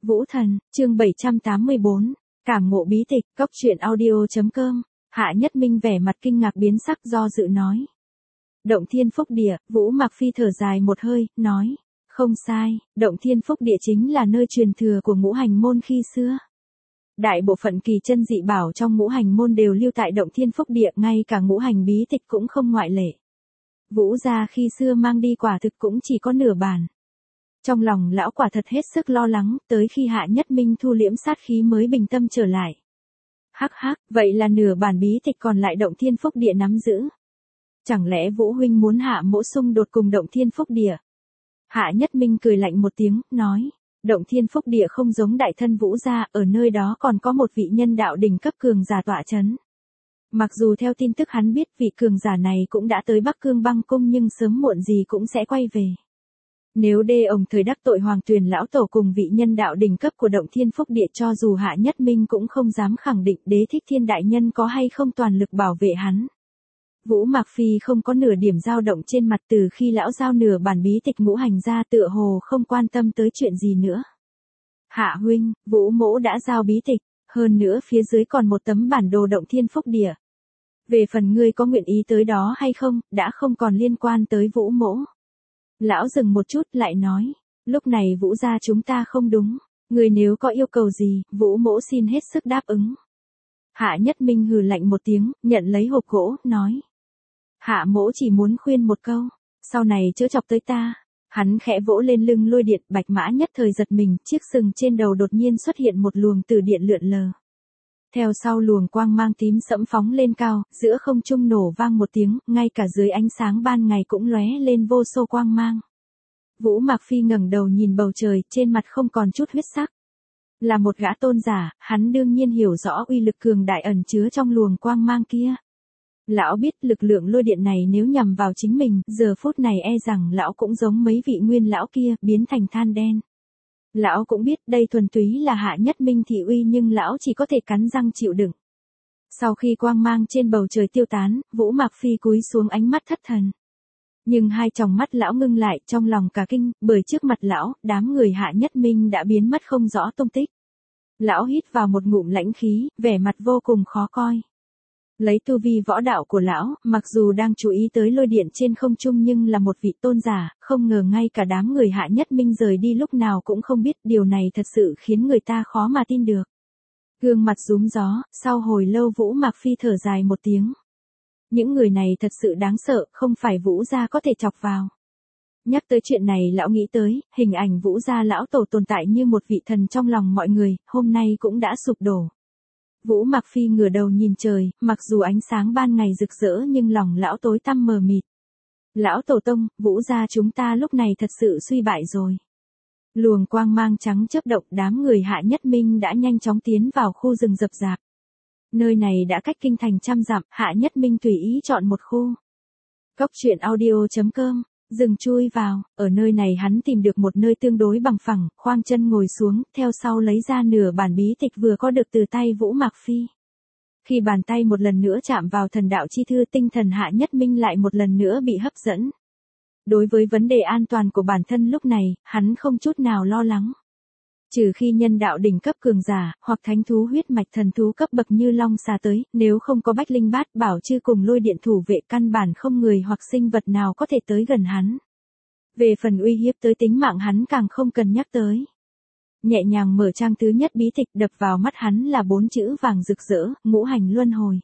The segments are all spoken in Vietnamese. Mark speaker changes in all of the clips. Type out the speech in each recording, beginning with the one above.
Speaker 1: Vũ Thần, chương 784, cảm ngộ bí tịch, cốc truyện audio.com, Hạ Nhất Minh vẻ mặt kinh ngạc biến sắc do dự nói. Động Thiên Phúc Địa, Vũ Mạc Phi thở dài một hơi, nói, không sai, Động Thiên Phúc Địa chính là nơi truyền thừa của ngũ hành môn khi xưa. Đại bộ phận kỳ chân dị bảo trong ngũ hành môn đều lưu tại Động Thiên Phúc Địa, ngay cả ngũ hành bí tịch cũng không ngoại lệ. Vũ gia khi xưa mang đi quả thực cũng chỉ có nửa bản. Trong lòng lão quả thật hết sức lo lắng, tới khi Hạ Nhất Minh thu liễm sát khí mới bình tâm trở lại. Hắc hắc, vậy là nửa bản bí tịch còn lại Động Thiên Phúc Địa nắm giữ. Chẳng lẽ Vũ huynh muốn Hạ mỗ xung đột cùng Động Thiên Phúc Địa? Hạ Nhất Minh cười lạnh một tiếng, nói, Động Thiên Phúc Địa không giống đại thân Vũ gia, ở nơi đó còn có một vị nhân đạo đỉnh cấp cường giả tọa chấn. Mặc dù theo tin tức hắn biết vị cường giả này cũng đã tới Bắc Cương Băng Cung nhưng sớm muộn gì cũng sẽ quay về. Nếu đê ông thời đắc tội Hoàng Tuyền lão tổ cùng vị nhân đạo đỉnh cấp của Động Thiên Phúc Địa, cho dù Hạ Nhất Minh cũng không dám khẳng định Đế Thích Thiên đại nhân có hay không toàn lực bảo vệ hắn. Vũ Mạc Phi không có nửa điểm dao động trên mặt, từ khi lão giao nửa bản bí tịch ngũ hành ra tựa hồ không quan tâm tới chuyện gì nữa. Hạ huynh, Vũ mỗ đã giao bí tịch, hơn nữa phía dưới còn một tấm bản đồ Động Thiên Phúc Địa. Về phần ngươi có nguyện ý tới đó hay không, đã không còn liên quan tới Vũ mỗ. Lão dừng một chút lại nói, lúc này Vũ gia chúng ta không đúng, ngươi nếu có yêu cầu gì, Vũ mỗ xin hết sức đáp ứng. Hạ Nhất Minh hừ lạnh một tiếng, nhận lấy hộp gỗ, nói. Hạ mỗ chỉ muốn khuyên một câu, sau này chớ chọc tới ta. Hắn khẽ vỗ lên lưng lôi điện, Bạch Mã nhất thời giật mình, chiếc sừng trên đầu đột nhiên xuất hiện một luồng từ điện lượn lờ. Theo sau luồng quang mang tím sẫm phóng lên cao, giữa không trung nổ vang một tiếng, ngay cả dưới ánh sáng ban ngày cũng lóe lên vô số quang mang. Vũ Mạc Phi ngẩng đầu nhìn bầu trời, trên mặt không còn chút huyết sắc. Là một gã tôn giả, hắn đương nhiên hiểu rõ uy lực cường đại ẩn chứa trong luồng quang mang kia. Lão biết lực lượng lôi điện này nếu nhằm vào chính mình, giờ phút này e rằng lão cũng giống mấy vị nguyên lão kia, biến thành than đen. Lão cũng biết đây thuần túy là Hạ Nhất Minh thị uy nhưng lão chỉ có thể cắn răng chịu đựng. Sau khi quang mang trên bầu trời tiêu tán, Vũ Mạc Phi cúi xuống ánh mắt thất thần. Nhưng hai tròng mắt lão ngưng lại, trong lòng cả kinh, bởi trước mặt lão, đám người Hạ Nhất Minh đã biến mất không rõ tung tích. Lão hít vào một ngụm lãnh khí, vẻ mặt vô cùng khó coi. Lấy tu vi võ đạo của lão, mặc dù đang chú ý tới lôi điện trên không trung nhưng là một vị tôn giả, không ngờ ngay cả đám người Hạ Nhất Minh rời đi lúc nào cũng không biết, điều này thật sự khiến người ta khó mà tin được. Gương mặt rúm gió, sau hồi lâu Vũ Mạc Phi thở dài một tiếng. Những người này thật sự đáng sợ, không phải Vũ gia có thể chọc vào. Nhắc tới chuyện này lão nghĩ tới, hình ảnh Vũ gia lão tổ tồn tại như một vị thần trong lòng mọi người, hôm nay cũng đã sụp đổ. Vũ Mạc Phi ngửa đầu nhìn trời, mặc dù ánh sáng ban ngày rực rỡ nhưng lòng lão tối tăm mờ mịt. Lão tổ tông, Vũ gia chúng ta lúc này thật sự suy bại rồi. Luồng quang mang trắng chớp động, đám người Hạ Nhất Minh đã nhanh chóng tiến vào khu rừng rậm rạp. Nơi này đã cách kinh thành trăm dặm, Hạ Nhất Minh tùy ý chọn một khu. Cốc truyện audio.com, rừng chui vào, ở nơi này hắn tìm được một nơi tương đối bằng phẳng, khoang chân ngồi xuống, theo sau lấy ra nửa bản bí tịch vừa có được từ tay Vũ Mạc Phi. Khi bàn tay một lần nữa chạm vào thần đạo chi thư, tinh thần Hạ Nhất Minh lại một lần nữa bị hấp dẫn. Đối với vấn đề an toàn của bản thân lúc này, hắn không chút nào lo lắng. Trừ khi nhân đạo đỉnh cấp cường giả, hoặc thánh thú huyết mạch thần thú cấp bậc như long xà tới, nếu không có Bách Linh Bát Bảo Chư cùng lôi điện thủ vệ, căn bản không người hoặc sinh vật nào có thể tới gần hắn. Về phần uy hiếp tới tính mạng hắn càng không cần nhắc tới. Nhẹ nhàng mở trang thứ nhất bí tịch, đập vào mắt hắn là 4 chữ vàng rực rỡ, ngũ hành luân hồi.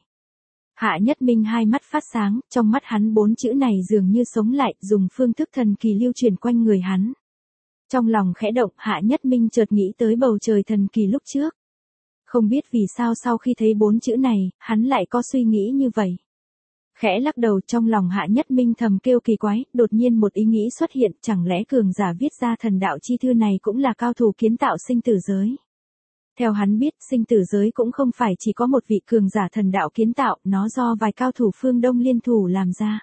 Speaker 1: Hạ Nhất Minh hai mắt phát sáng, trong mắt hắn 4 chữ này dường như sống lại, dùng phương thức thần kỳ lưu truyền quanh người hắn. Trong lòng khẽ động, Hạ Nhất Minh chợt nghĩ tới bầu trời thần kỳ lúc trước. Không biết vì sao sau khi thấy 4 chữ này, hắn lại có suy nghĩ như vậy. Khẽ lắc đầu, trong lòng Hạ Nhất Minh thầm kêu kỳ quái, đột nhiên một ý nghĩ xuất hiện, chẳng lẽ cường giả viết ra thần đạo chi thư này cũng là cao thủ kiến tạo sinh tử giới. Theo hắn biết, sinh tử giới cũng không phải chỉ có một vị cường giả thần đạo kiến tạo, nó do vài cao thủ phương Đông liên thủ làm ra.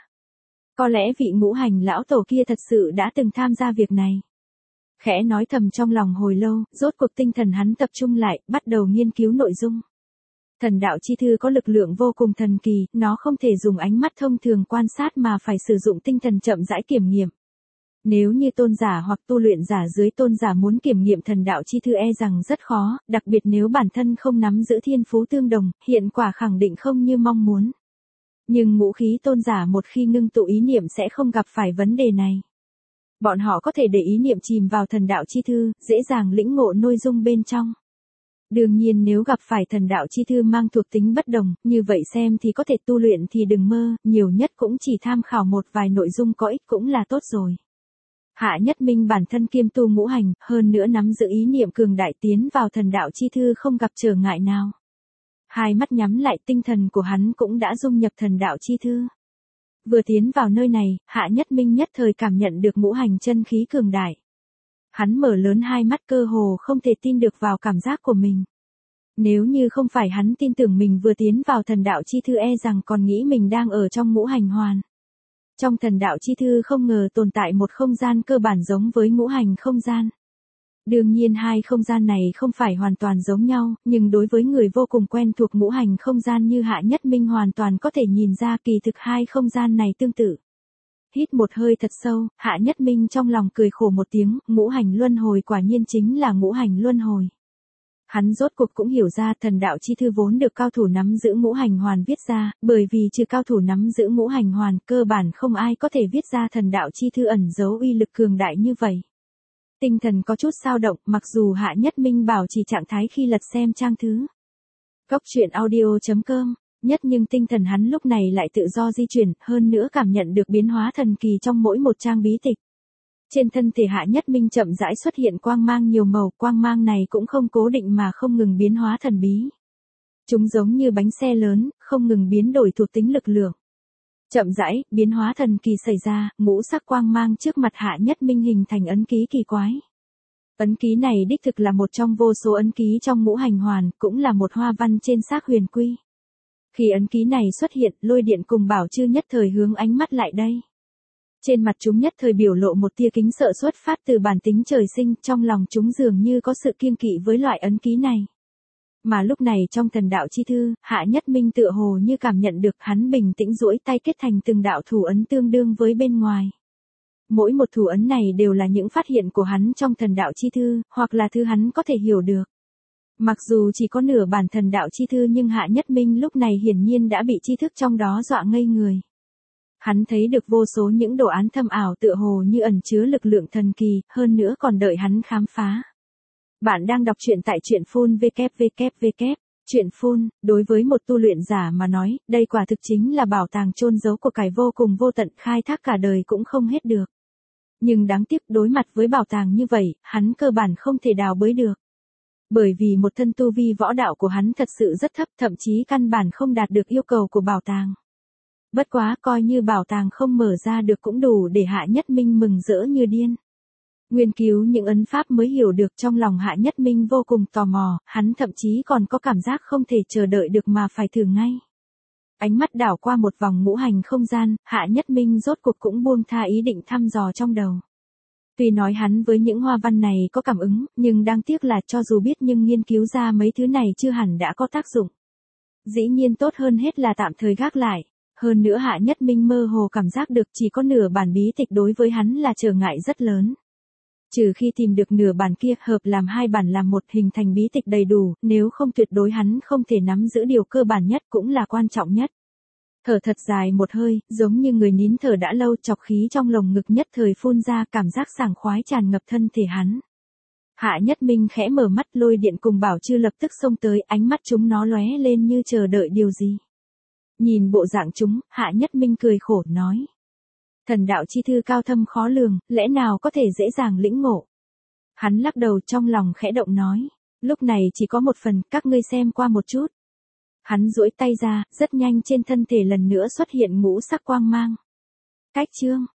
Speaker 1: Có lẽ vị ngũ hành lão tổ kia thật sự đã từng tham gia việc này. Khẽ nói thầm trong lòng hồi lâu, rốt cuộc tinh thần hắn tập trung lại, bắt đầu nghiên cứu nội dung. Thần đạo chi thư có lực lượng vô cùng thần kỳ, nó không thể dùng ánh mắt thông thường quan sát mà phải sử dụng tinh thần chậm rãi kiểm nghiệm. Nếu như tôn giả hoặc tu luyện giả dưới tôn giả muốn kiểm nghiệm thần đạo chi thư rằng rất khó, đặc biệt nếu bản thân không nắm giữ thiên phú tương đồng, hiện quả khẳng định không như mong muốn. Nhưng ngũ khí tôn giả một khi ngưng tụ ý niệm sẽ không gặp phải vấn đề này. Bọn họ có thể để ý niệm chìm vào thần đạo chi thư, dễ dàng lĩnh ngộ nội dung bên trong. Đương nhiên nếu gặp phải thần đạo chi thư mang thuộc tính bất đồng, như vậy xem thì có thể tu luyện thì đừng mơ, nhiều nhất cũng chỉ tham khảo một vài nội dung có ích cũng là tốt rồi. Hạ Nhất Minh bản thân kiêm tu ngũ hành, hơn nữa nắm giữ ý niệm cường đại tiến vào thần đạo chi thư không gặp trở ngại nào. Hai mắt nhắm lại, tinh thần của hắn cũng đã dung nhập thần đạo chi thư. Vừa tiến vào nơi này, Hạ Nhất Minh nhất thời cảm nhận được ngũ hành chân khí cường đại. Hắn mở lớn hai mắt cơ hồ không thể tin được vào cảm giác của mình. Nếu như không phải hắn tin tưởng mình vừa tiến vào thần đạo chi thư rằng còn nghĩ mình đang ở trong ngũ hành hoàn. Trong thần đạo chi thư không ngờ tồn tại một không gian cơ bản giống với ngũ hành không gian. Đương nhiên hai không gian này không phải hoàn toàn giống nhau, nhưng đối với người vô cùng quen thuộc ngũ hành không gian như Hạ Nhất Minh hoàn toàn có thể nhìn ra kỳ thực hai không gian này tương tự. Hít một hơi thật sâu, Hạ Nhất Minh trong lòng cười khổ một tiếng, ngũ hành luân hồi quả nhiên chính là ngũ hành luân hồi. Hắn rốt cuộc cũng hiểu ra thần đạo chi thư vốn được cao thủ nắm giữ ngũ hành hoàn viết ra, bởi vì trừ cao thủ nắm giữ ngũ hành hoàn, cơ bản không ai có thể viết ra thần đạo chi thư ẩn giấu uy lực cường đại như vậy. Tinh thần có chút dao động, mặc dù Hạ Nhất Minh bảo trì trạng thái khi lật xem trang thứ. Góc truyện audio.com, nhưng tinh thần hắn lúc này lại tự do di chuyển, hơn nữa cảm nhận được biến hóa thần kỳ trong mỗi một trang bí tịch. Trên thân thể Hạ Nhất Minh chậm rãi xuất hiện quang mang nhiều màu, quang mang này cũng không cố định mà không ngừng biến hóa thần bí. Chúng giống như bánh xe lớn, không ngừng biến đổi thuộc tính lực lượng. Chậm rãi, biến hóa thần kỳ xảy ra, ngũ sắc quang mang trước mặt Hạ Nhất Minh hình thành ấn ký kỳ quái. Ấn ký này đích thực là một trong vô số ấn ký trong ngũ hành hoàn, cũng là một hoa văn trên xác huyền quy. Khi ấn ký này xuất hiện, lôi điện cùng bảo chư nhất thời hướng ánh mắt lại đây. Trên mặt chúng nhất thời biểu lộ một tia kính sợ xuất phát từ bản tính trời sinh, trong lòng chúng dường như có sự kiêng kỵ với loại ấn ký này. Mà lúc này trong thần đạo chi thư, Hạ Nhất Minh tựa hồ như cảm nhận được hắn bình tĩnh duỗi tay kết thành từng đạo thủ ấn tương đương với bên ngoài. Mỗi một thủ ấn này đều là những phát hiện của hắn trong thần đạo chi thư, hoặc là thứ hắn có thể hiểu được. Mặc dù chỉ có nửa bản thần đạo chi thư nhưng Hạ Nhất Minh lúc này hiển nhiên đã bị tri thức trong đó dọa ngây người. Hắn thấy được vô số những đồ án thâm ảo tựa hồ như ẩn chứa lực lượng thần kỳ, hơn nữa còn đợi hắn khám phá. Bạn đang đọc truyện tại truyện phun www. Truyện phun, đối với một tu luyện giả mà nói, đây quả thực chính là bảo tàng chôn giấu của cải vô cùng vô tận, khai thác cả đời cũng không hết được. Nhưng đáng tiếc đối mặt với bảo tàng như vậy, hắn cơ bản không thể đào bới được. Bởi vì một thân tu vi võ đạo của hắn thật sự rất thấp, thậm chí căn bản không đạt được yêu cầu của bảo tàng. Bất quá coi như bảo tàng không mở ra được cũng đủ để Hạ Nhất Minh mừng rỡ như điên. Nghiên cứu những ấn pháp mới hiểu được, trong lòng Hạ Nhất Minh vô cùng tò mò, hắn thậm chí còn có cảm giác không thể chờ đợi được mà phải thử ngay. Ánh mắt đảo qua một vòng ngũ hành không gian, Hạ Nhất Minh rốt cuộc cũng buông tha ý định thăm dò trong đầu. Tuy nói hắn với những hoa văn này có cảm ứng, nhưng đáng tiếc là cho dù biết nhưng nghiên cứu ra mấy thứ này chưa hẳn đã có tác dụng. Dĩ nhiên tốt hơn hết là tạm thời gác lại. Hơn nữa Hạ Nhất Minh mơ hồ cảm giác được chỉ có nửa bản bí tịch đối với hắn là trở ngại rất lớn. Trừ khi tìm được nửa bản kia hợp làm hai bản làm một hình thành bí tịch đầy đủ, nếu không tuyệt đối hắn không thể nắm giữ điều cơ bản nhất cũng là quan trọng nhất. Thở thật dài một hơi, giống như người nín thở đã lâu, chọc khí trong lồng ngực nhất thời phun ra, cảm giác sảng khoái tràn ngập thân thể hắn. Hạ Nhất Minh khẽ mở mắt, lôi điện cùng bảo chư lập tức xông tới, ánh mắt chúng nó lóe lên như chờ đợi điều gì. Nhìn bộ dạng chúng, Hạ Nhất Minh cười khổ nói. Thần đạo chi thư cao thâm khó lường, lẽ nào có thể dễ dàng lĩnh ngộ. Hắn lắc đầu trong lòng khẽ động nói. Lúc này chỉ có một phần, các ngươi xem qua một chút. Hắn duỗi tay ra, rất nhanh trên thân thể lần nữa xuất hiện ngũ sắc quang mang. Cách chương,